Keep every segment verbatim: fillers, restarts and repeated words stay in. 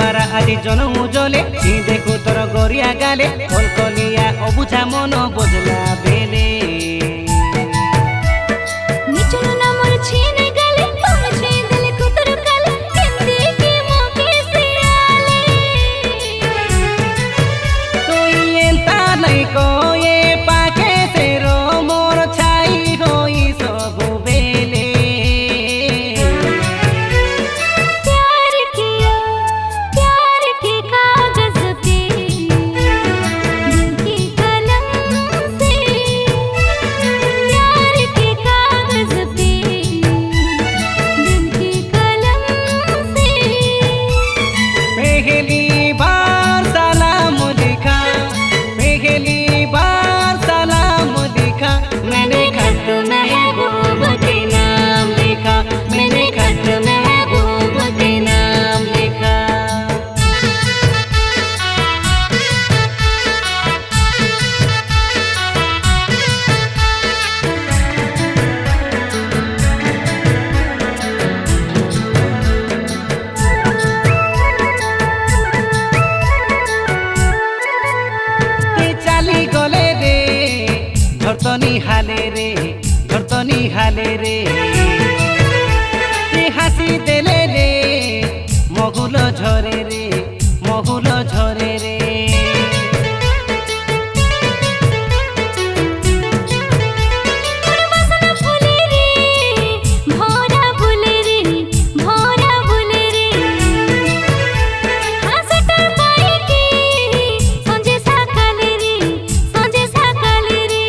पारा आदि जनमु जले सी देखु तोर गरिया गाले कलकलिया अबुझा मन बजला बेले निचल ना मोर छीने गाले तुम छीन दिल को तोर काले हिंदी की मोके से आले तो एंता नहीं को ये पाके से रो मोर छाई होई सब बेले प्यार किया प्यार के कागज पे दिल की कलम से प्यार के कागज पे दिल की कलम से पहली बार सलाम लिखा पहली बार सलाम लिखा मैंने खत महबूब के नाम लिखा मैंने खत महबूब के नाम लिखा ते चाली गले रे धरतनी हाले रे धरतनी हाले रे ते हासी देले रे महुल झरे रे महुल झरे रे बसना फुले रे भौरा बुले रे भौरा बुले रे हासटा पाई के संजे सकाले रे संजे सकाले रे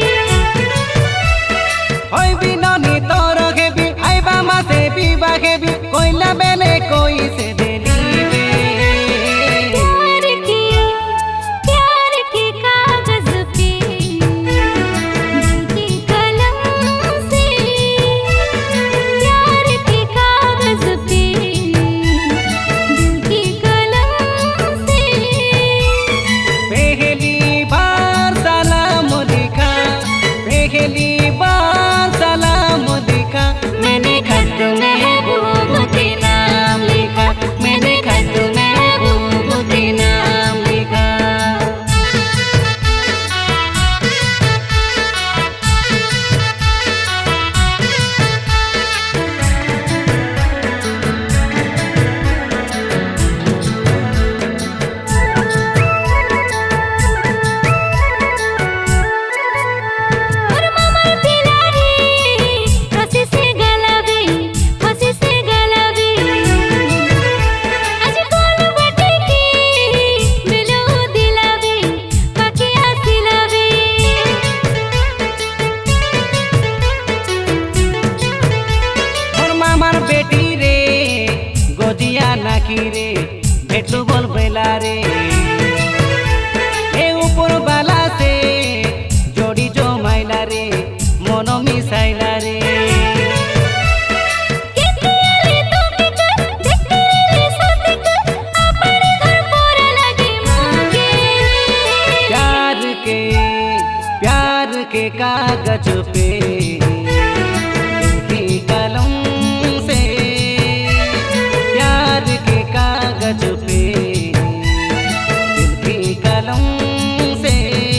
होई बिननी तोर हेबी आइबा मासे बिबा हेबी कोइला बेले कोई से देली बे प्यार किया प्यार के कागज पे दिल की कलम से प्यार के कागज पे दिल की कलम से पहली बार सलाम लिखा पहली बार सलाम लिखा मैंने खत महबूब के नाम लिखा मैंने खत महबूब के नाम लिखा और मामर पिला रे हंसी से गलावे हंसी से गलावे आज कौन बटे की मिलो दिलावे पकिया सिलावे और मामार बेटी रे गोदिया नाकी रे भेटलू बोल बेला रे ए ऊपर बाला से जोड़ी जो माइला रे मनो मिसाइला रे केतियाले तो बिकर देखते रे साथी कर अपने घर पोरा लगे मोके प्यार के प्यार के कागज पे दिल की कलम से प्यार के कागज पे दिल की कलम से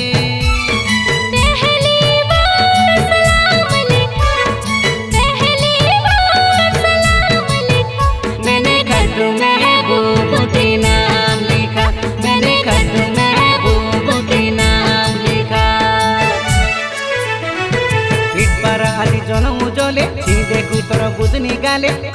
पहली बार सलाम लिखा पहली बार सलाम लिखा मैंने खत महबूब के नाम लिखा मैंने खत महबूब के नाम लिखा इट पारा आदि जनमु जले सी देखु तोर बुझनी गाले